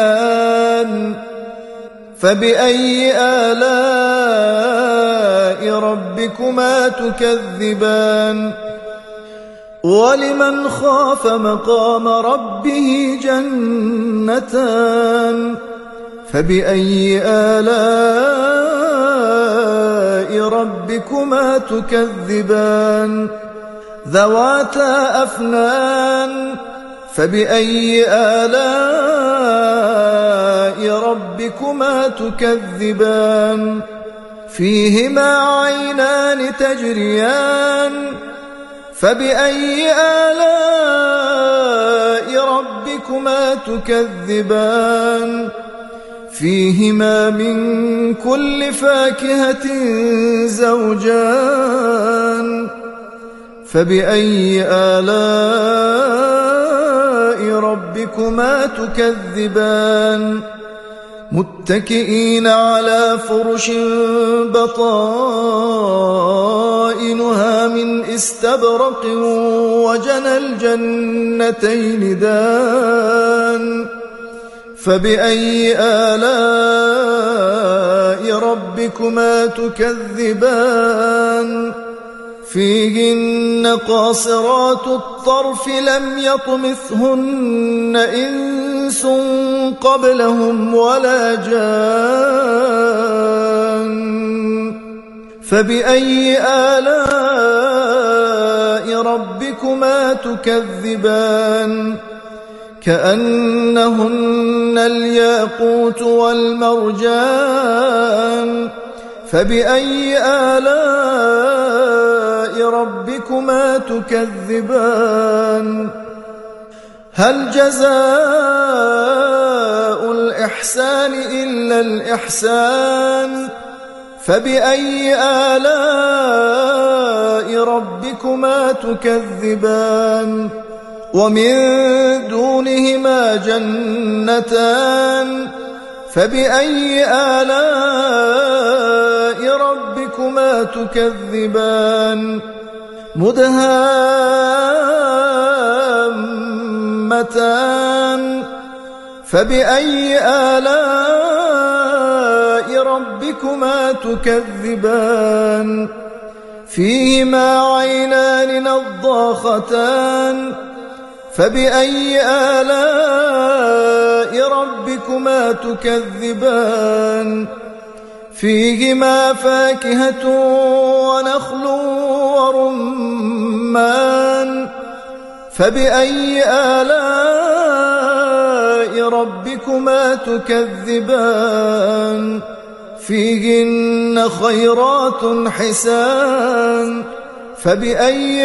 الآن فبأي آلاء ربكما تكذبان ولمن خاف مقام ربه جنتان فبأي آلاء ربكما تكذبان ذواتا أفنان فبأي آلاء ربكما تكذبان فيهما عينان تجريان فبأي آلاء ربكما تكذبان فيهما من كل فاكهة زوجان فبأي آلاء ربكما تكذبان متكئين على فرش بطائنها من استبرق وجنى الجنتين دان فبأي آلاء ربكما تكذبان فيهن قاصرات الطرف لم يطمثهن إنس قبلهم ولا جان فبأي آلاء ربكما تكذبان كأنهن الياقوت والمرجان فبأي آلاء ربكما تكذبان هل جزاء الإحسان إلا الإحسان فبأي آلاء ربكما تكذبان ومن دونهما جنتان فبأي آلاء ربكما تكذبان مدهامتان فبأي آلاء ربكما تكذبان فيهما عينان نضاختان فبأي آلاء ربكما تكذبان فيهما فاكهة ونخل ورمان فبأي آلاء ربكما تكذبان فيهن خيرات حسان فبأي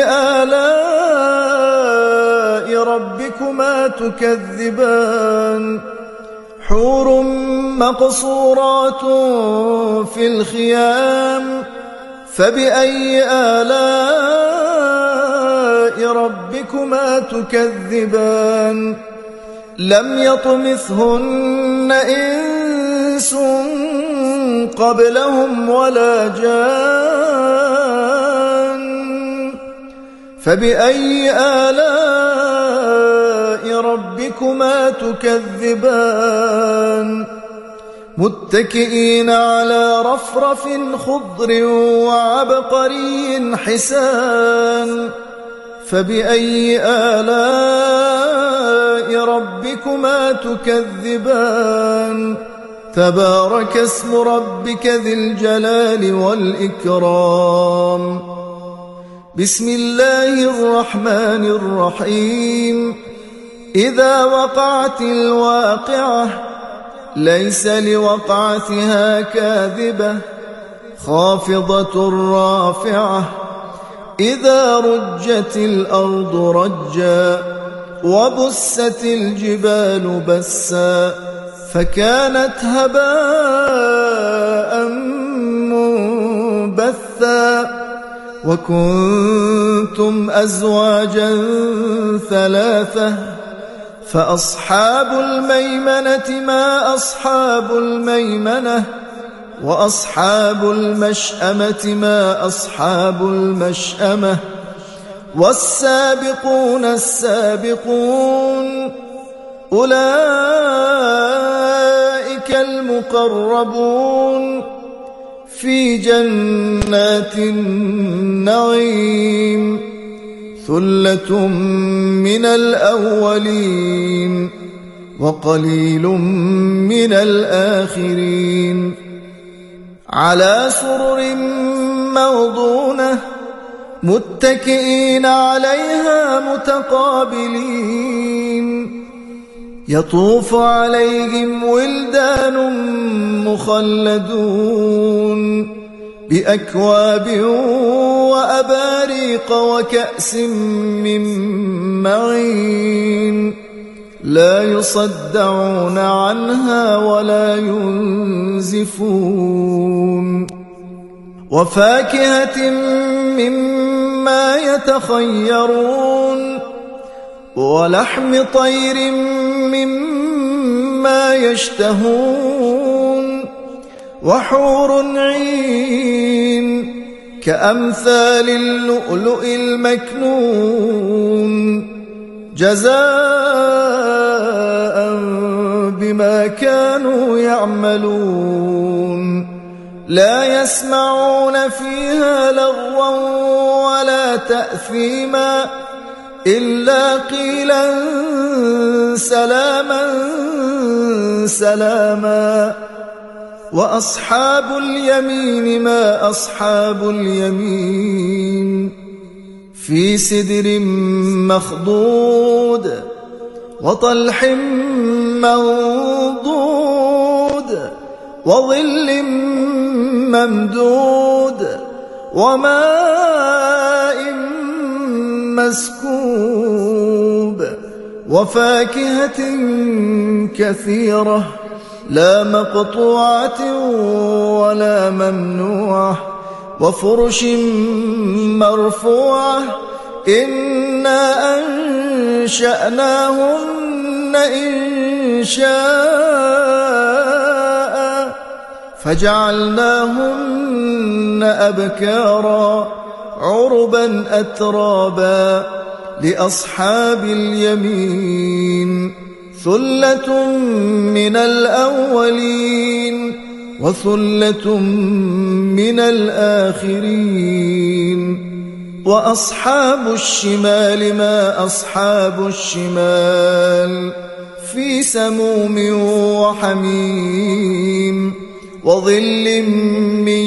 آلاء ربكما تكذبان حور مقصورات في الخيام فبأي آلاء ربكما تكذبان لم يطمثهن إنس قبلهم ولا جان فبأي آلاء ربكما تكذبان متكئين على رفرف خضر وعبقري حسان فبأي آلاء ربكما تكذبان تبارك اسم ربك ذي الجلال والإكرام بسم الله الرحمن الرحيم إذا وقعت الواقعة ليس لوقعتها كاذبة خافضة رافعة إذا رجت الأرض رجا وبست الجبال بسا فكانت هباء منبثا وكنتم أزواجا ثلاثة فأصحاب الميمنة ما أصحاب الميمنة وأصحاب المشأمة ما أصحاب المشأمة والسابقون السابقون أولئك المقربون في جنات النعيم ثلة من الأولين وقليل من الآخرين على سرر موضونة متكئين عليها متقابلين يطوف عليهم ولدان مخلدون بأكواب وأباريق وكأس من معين لا يصدعون عنها ولا ينزفون وفاكهة مما يتخيرون ولحم طير مما يشتهون وحور عين كأمثال اللؤلؤ المكنون جزاء بما كانوا يعملون لا يسمعون فيها لغوا ولا تأثيما إلا قيلا سلاما سلاما وأصحاب اليمين ما أصحاب اليمين في سدر مخضود وطلح منضود وظل ممدود وماء مسكوب وفاكهة كثيرة لا مقطوعة ولا ممنوعة وفرش مرفوعة إنا أنشأناهن إنشاء فجعلناهن أبكارا عربا أترابا لأصحاب اليمين ثلة من الأولين وثلة من الآخرين وأصحاب الشمال ما أصحاب الشمال في سموم وحميم وظل من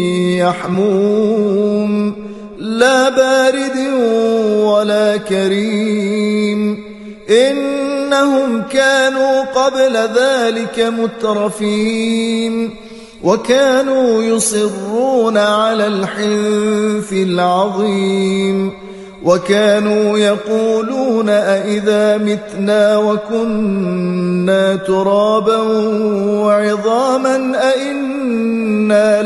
يحموم لا بارد ولا كريم إنهم كانوا قبل ذلك مترفين وكانوا يصرون على الحنث العظيم وكانوا يقولون أئذا متنا وكنا ترابا وعظاما أئنا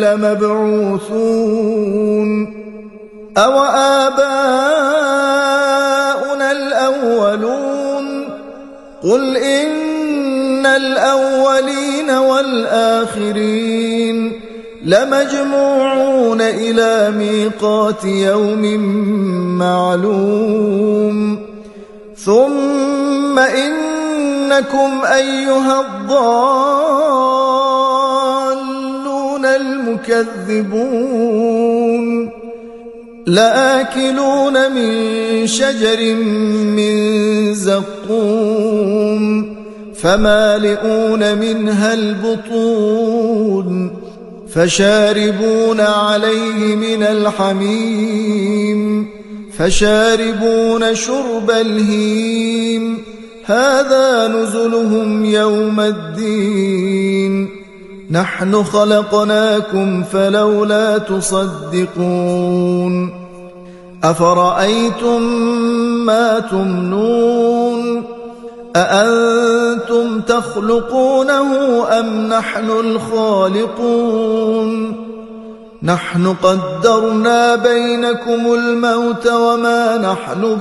لمبعوثون أو آباؤنا الأولون قل إن الأولين والآخرين لمجموعون إلى ميقات يوم معلوم ثم إنكم أيها الضالون المكذبون لآكلون من شجر من زقوم فمالئون منها البطون فشاربون عليه من الحميم فشاربون شرب الهيم هذا نزلهم يوم الدين نحن خلقناكم فلولا تصدقون أفرأيتم ما تمنون أأنتم تخلقونه أم نحن الخالقون نحن قدرنا بينكم الموت وما نحن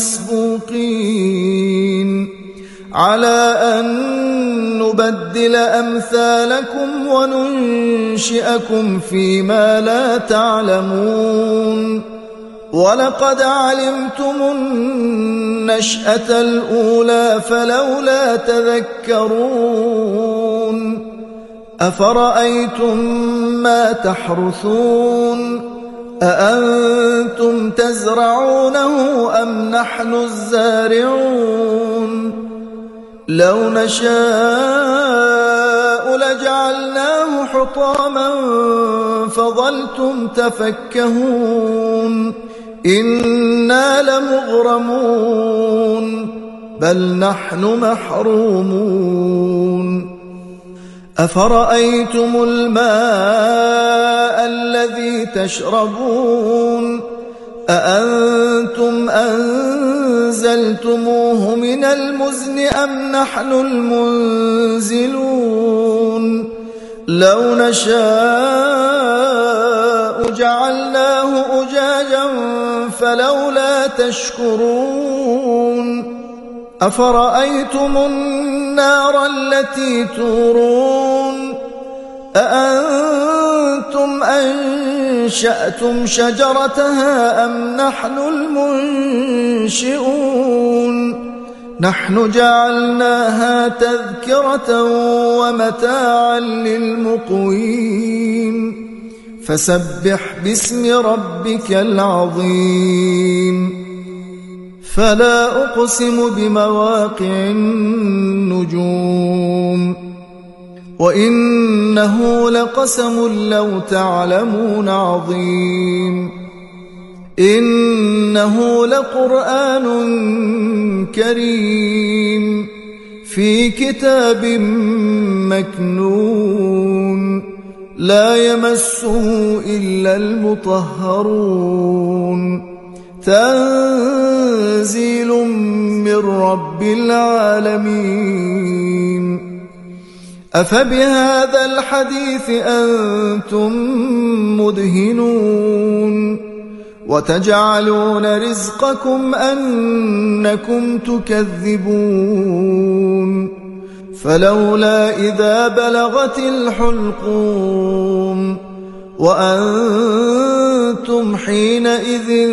بمسبوقين على أن نبدل أمثالكم وننشئكم فيما لا تعلمون ولقد علمتم النشأة الأولى فلولا تذكرون أفرأيتم ما تحرثون أأنتم تزرعونه أم نحن الزارعون لو نشاء لجعلناه حطاما فظلتم تفكهون إنا لمغرمون بل نحن محرومون أفرأيتم الماء الذي تشربون أأنتم أنزلتموه من المزن أم نحن المنزلون لو نشاء جعلناه أجاجا فلولا تشكرون أفرأيتم النار التي تورون أأنتم أنشأتم شجرتها أم نحن المنشئون نحن جعلناها تذكرة ومتاعا للمقوين فسبح باسم ربك العظيم فلا أقسم بمواقع النجوم وإنه لقسم لو تعلمون عظيم إنه لقرآن كريم في كتاب مكنون لا يمسه إلا المطهرون تنزيل من رب العالمين أفبهذا الحديث أنتم مدهنون وتجعلون رزقكم أنكم تكذبون فلولا إذا بلغت الحلقوم وأنتم حينئذ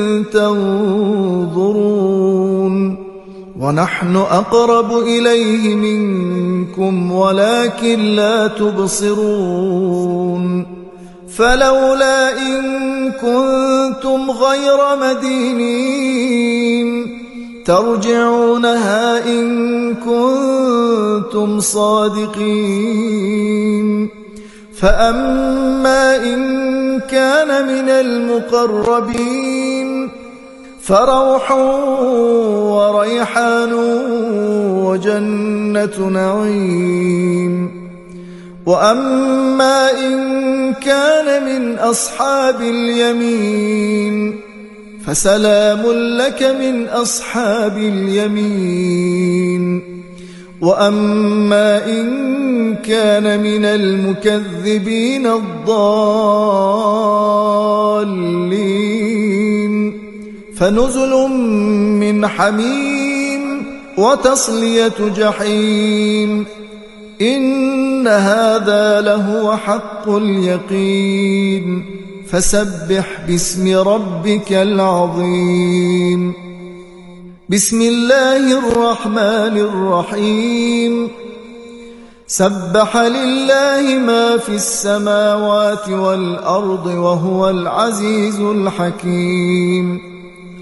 تنظرون ونحن أقرب إليه منكم ولكن لا تبصرون فلولا إن كنتم غير مدينين ترجعونها إن كنتم صادقين فأما إن كان من المقربين فروح وريحان وجنة نعيم وأما إن كان من أصحاب اليمين فسلام لك من أصحاب اليمين وأما إن كان من المكذبين الضالين فنزل من حميم وتصلية جحيم إن هذا لهو حق اليقين فسبح باسم ربك العظيم بسم الله الرحمن الرحيم سبح لله ما في السماوات والأرض وهو العزيز الحكيم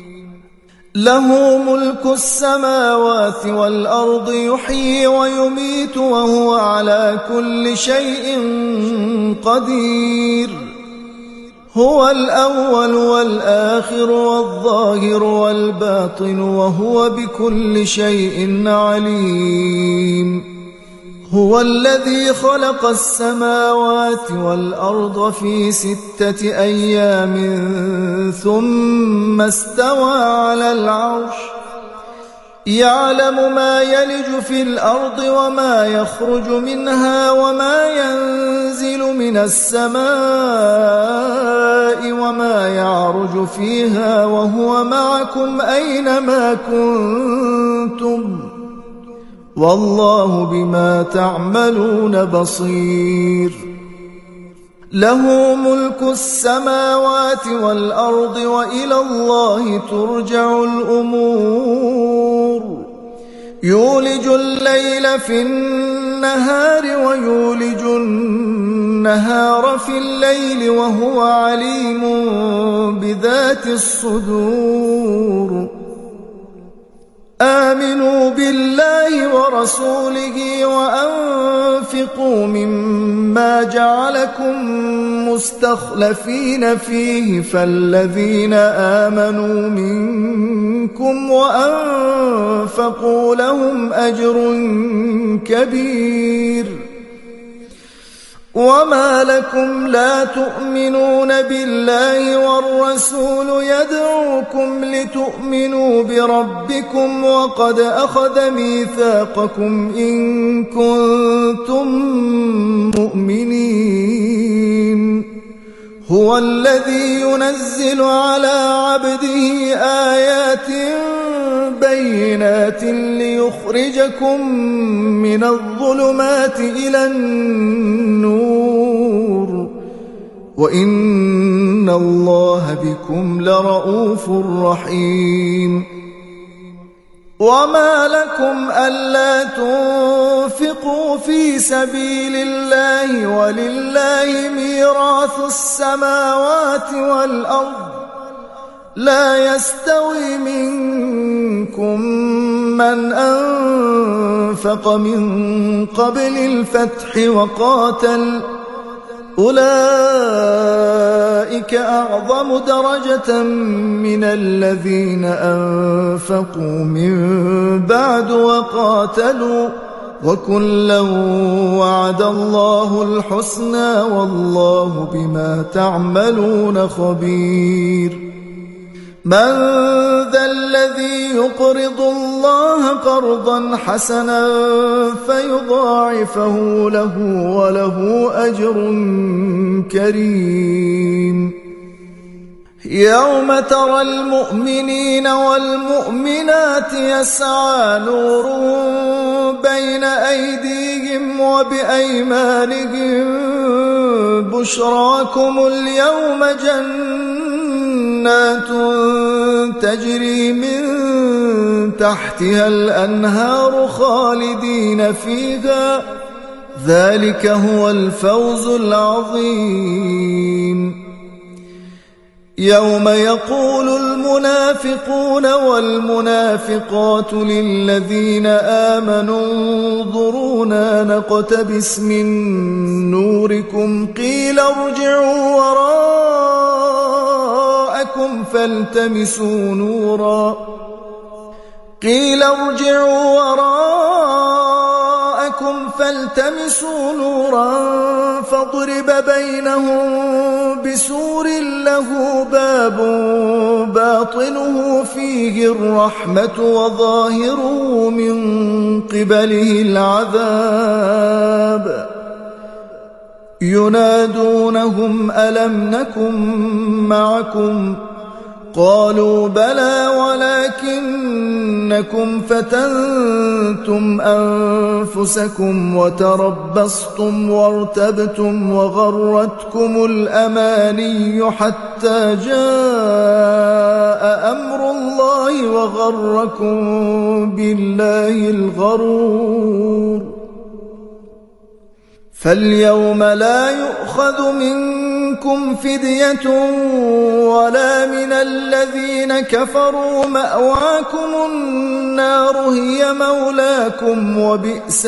له ملك السماوات والأرض يحيي ويميت وهو على كل شيء قدير هو الأول والآخر والظاهر والباطن وهو بكل شيء عليم هو الذي خلق السماوات والأرض في 6 أيام ثم استوى على العرش يعلم ما يلج في الأرض وما يخرج منها وما ينزل من السماء وما يعرج فيها وهو معكم أينما كنتم والله بما تعملون بصير له ملك السماوات والأرض وإلى الله ترجع الأمور يولج الليل في النهار النهار ويولج النهار في الليل وهو عليم بذات الصدور آمنوا بالله ورسوله وأنفقوا مما جعلكم مستخلفين فيه فالذين آمنوا منكم وأنفقوا لهم أجر كبير وما لكم لا تؤمنون بالله والرسول يدعوكم لتؤمنوا بربكم وقد أخذ ميثاقكم إن كنتم مؤمنين هو الذي ينزل على عبده آيات بينات ليخرجكم من الظلمات إلى النور وإن الله بكم لرءوف رحيم وما لكم ألا تنفقوا في سبيل الله ولله ميراث السماوات والأرض لا يستوي منكم من أنفق من قبل الفتح وقاتل أولئك أعظم درجة من الذين أنفقوا من بعد وقاتلوا وكلا وعد الله الحسنى والله بما تعملون خبير من ذا الذي يقرض الله قرضا حسنا فيضاعفه له وله أجر كريم يوم ترى المؤمنين والمؤمنات يسعى نورهم بين أيديهم وبأيمانهم بشراكم اليوم جنات تجري من تحتها الأنهار خالدين فيها ذلك هو الفوز العظيم يوم يقول المنافقون والمنافقات للذين آمنوا انظرونا نقتبس من نوركم قيل ارجعوا وراءكم فالتمسوا نورا فاضرب بينهم بسور له باب باطنه فيه الرحمة وظاهره من قبله العذاب ينادونهم ألم نكن معكم قالوا بلى ولكنكم فتنتم أنفسكم وتربصتم وارتبتم وغرتكم الأماني حتى جاء أمر الله وغركم بالله الغرور فاليوم لا يؤخذ منكم فدية ولا من الذين كفروا مأواكم النار هي مولاكم وبئس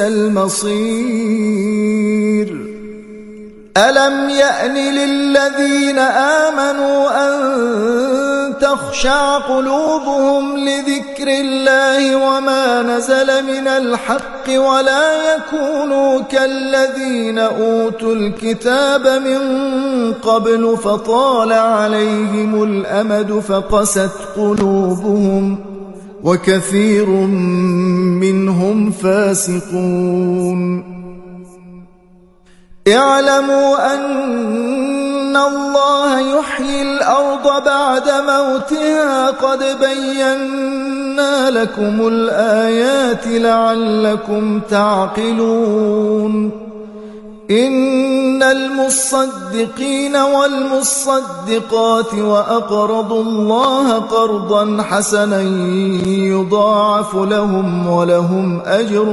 المصير ألم يأن للذين آمنوا أن تخشع قلوبهم لذكر الله وما نزل من الحق ولا يكونوا كالذين أوتوا الكتاب من قبل فطال عليهم الأمد فقست قلوبهم وكثير منهم فاسقون اعلموا أن الله يحيي الأرض بعد موتها قد بينا لكم الآيات لعلكم تعقلون إن المصدقين والمصدقات وأقرضوا الله قرضا حسنا يضاعف لهم ولهم أجر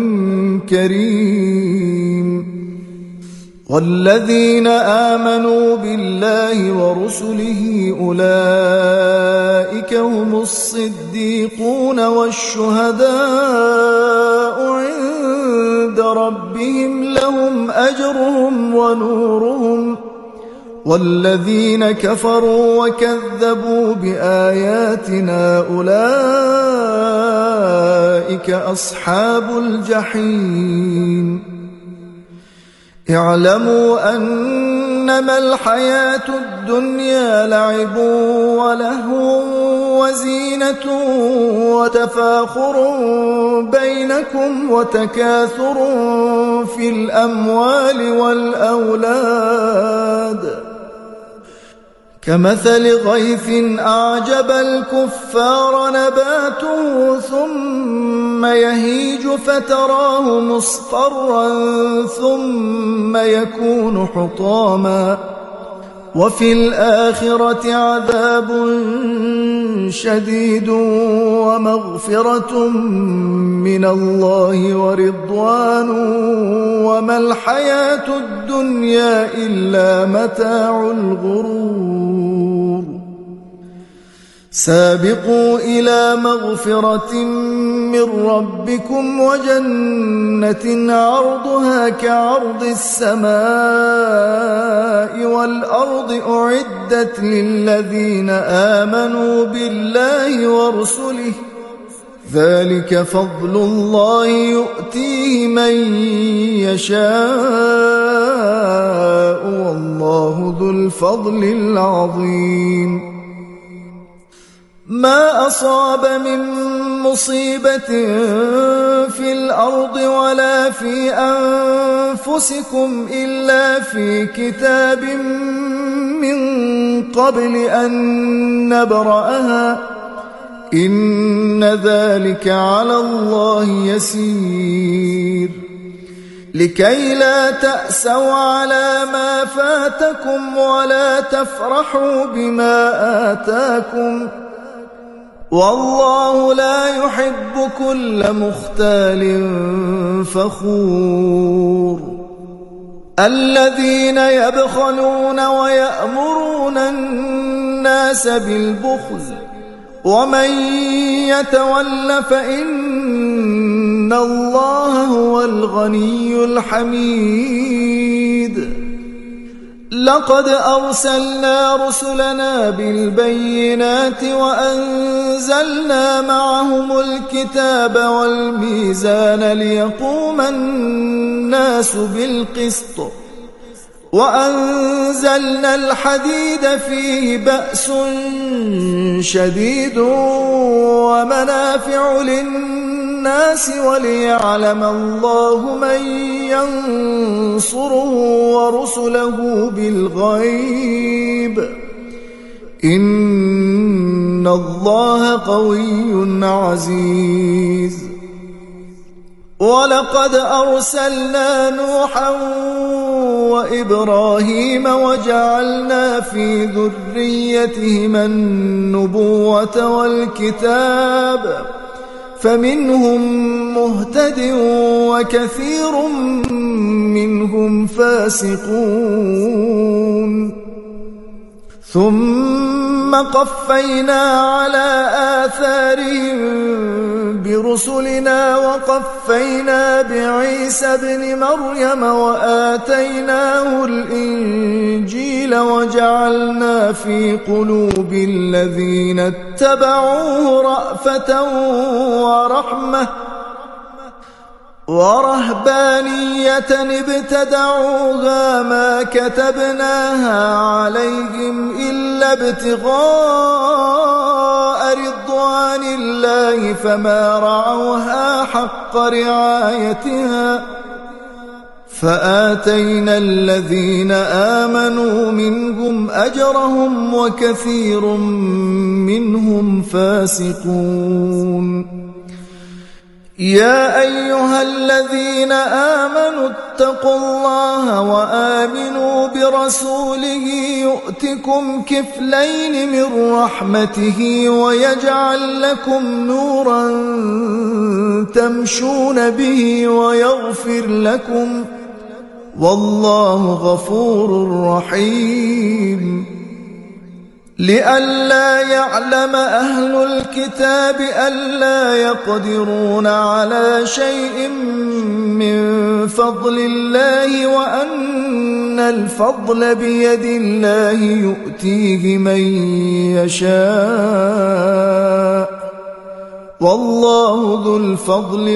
كريم. والذين آمنوا بالله ورسله أولئك هم الصديقون والشهداء عند ربهم لهم أجرهم ونورهم. والذين كفروا وكذبوا بآياتنا أولئك أصحاب الجحيم. اعلموا أنما الحياة الدنيا لعب ولهو وزينة وتفاخر بينكم وتكاثر في الأموال والأولاد كمثل غيث أعجب الكفار نباته ثم يهيج فتراه مصفرا ثم يكون حطاما وفي الآخرة عذاب شديد ومغفرة من الله ورضوان وما الحياة الدنيا إلا متاع الغرور. سابقوا إلى مغفرة من ربكم وجنة عرضها كعرض السماء والأرض أعدت للذين آمنوا بالله ورسله ذلك فضل الله يؤتيه من يشاء والله ذو الفضل العظيم. ما أصاب من مصيبة في الأرض ولا في أنفسكم إلا في كتاب من قبل أن نبرأها إن ذلك على الله يسير. لكي لا تأسوا على ما فاتكم ولا تفرحوا بما آتاكم والله لا يحب كل مختال فخور. الذين يبخلون ويأمرون الناس بالبخل ومن يتول فإن الله هو الغني الحميد. لقد أرسلنا رسلنا بالبينات وأنزلنا معهم الكتاب والميزان ليقوم الناس بالقسط وأنزلنا الحديد فيه بأس شديد ومنافع للناس وليعلم الله من ينصره ورسله بالغيب إن الله قوي عزيز. ولقد أرسلنا نوحا وإبراهيم وجعلنا في ذريتهما النبوة والكتاب فمنهم مهتد وكثير منهم فاسقون. ثم قفينا على آثارهم برسلنا وقفينا بعيسى ابن مريم وآتيناه الإنجيل وجعلنا في قلوب الذين اتبعوه رأفة ورحمة ورهبانية ابتدعوها ما كتبناها عليهم إلا ابتغاء رضوان الله فما رعوها حق رعايتها فآتينا الذين آمنوا منهم أجرهم وكثير منهم فاسقون. يا أيها الذين آمنوا اتقوا الله وآمنوا برسوله يؤتكم كفلين من رحمته ويجعل لكم نورا تمشون به ويغفر لكم والله غفور رحيم. لئلا يعلم أهل الكتاب ألا يقدرون على شيء من فضل الله وأن الفضل بيد الله يؤتيه من يشاء والله ذو الفضل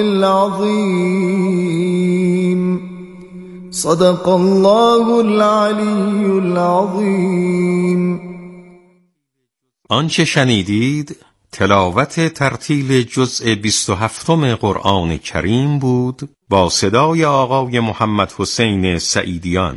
العظيم. صدق الله العلي العظيم. آنچه شنیدید تلاوت ترتیل جزء 27 قرآن کریم بود با صدای آقای محمد حسین سعیدیان.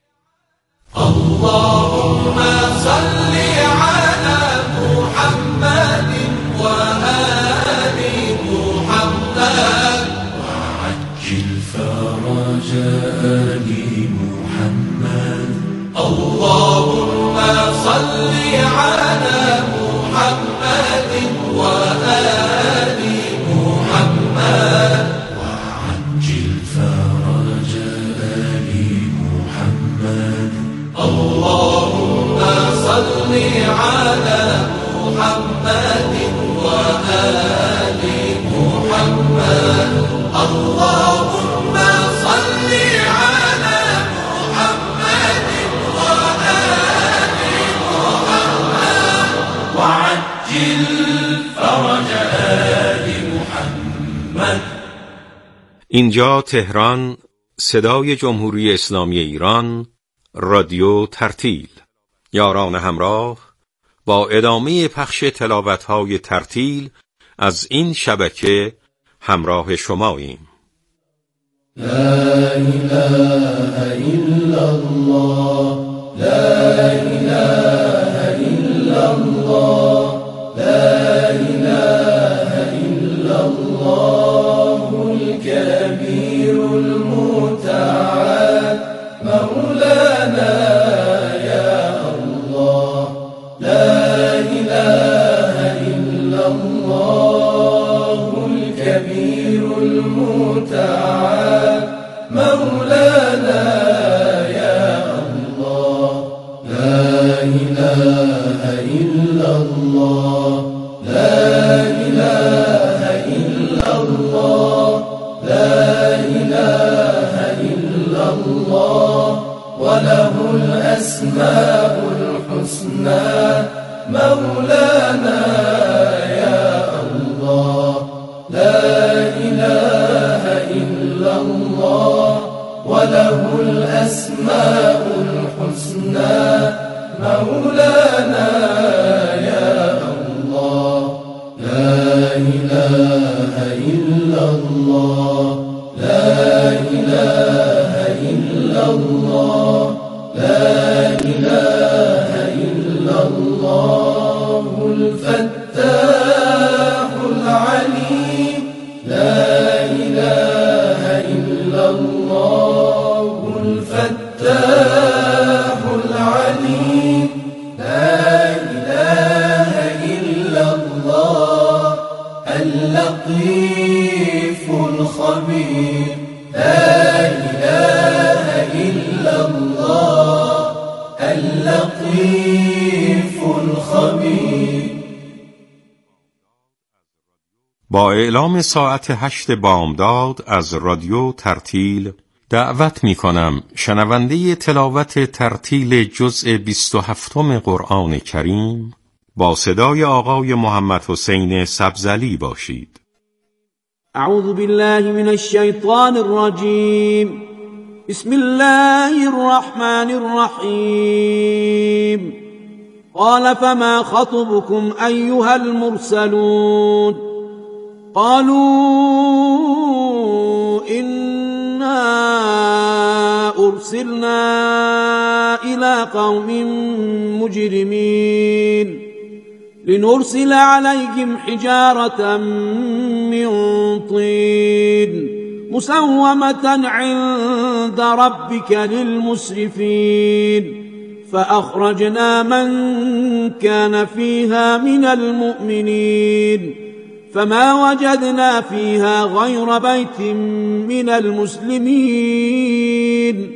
اللهم صل على محمد و آل محمد وعجل فرج آل محمد. اللهم صل على محمد وآل محمد وعجل فرج آل محمد. اللهم صل على محمد وآل محمد. اللهم صل على محمد وآل محمد وعجل فرج آل محمد. اینجا تهران، صدای جمهوری اسلامی ایران، رادیو ترتیل. یاران همراه، با ادامه پخش تلاوت‌های ترتیل از این شبکه همراه شماییم. لا إله إلا الله لا إله إلا الله لا إله إلا الله الكبير المتعال مولانا يا الله. لا إله إلا الله الكبير المتعال مولانا يا الله. لا إله إلا الله لا إله إلا الله لا إله إلا الله وله الأسماء الحسنى مولانا يا الله. لا إله إلا الله وله الأسماء الحسنى مولانا يا الله. لا إله إلا الله لا إله إلا الله لا إله إلا الله الفتاح العليم. لا إله إلا الله الفتاح العليم. لا إله إلا الله اللطيف الخبير. لا إله إلا الله اللطيف الخبير. با اعلام ساعت 8 بامداد از رادیو ترتیل دعوت می کنم شنونده تلاوت ترتیل جزء 27 قرآن کریم با صدای آقای محمد حسین سبزلی باشید. اعوذ بالله من الشیطان الرجیم. بسم الله الرحمن الرحیم. قال فما خطبكم أيها المرسلون؟ قالوا إنا أرسلنا إلى قوم مجرمين لنرسل عليهم حجارة من طين مسومة عند ربك للمسرفين فأخرجنا من كان فيها من المؤمنين فما وجدنا فيها غير بيت من المسلمين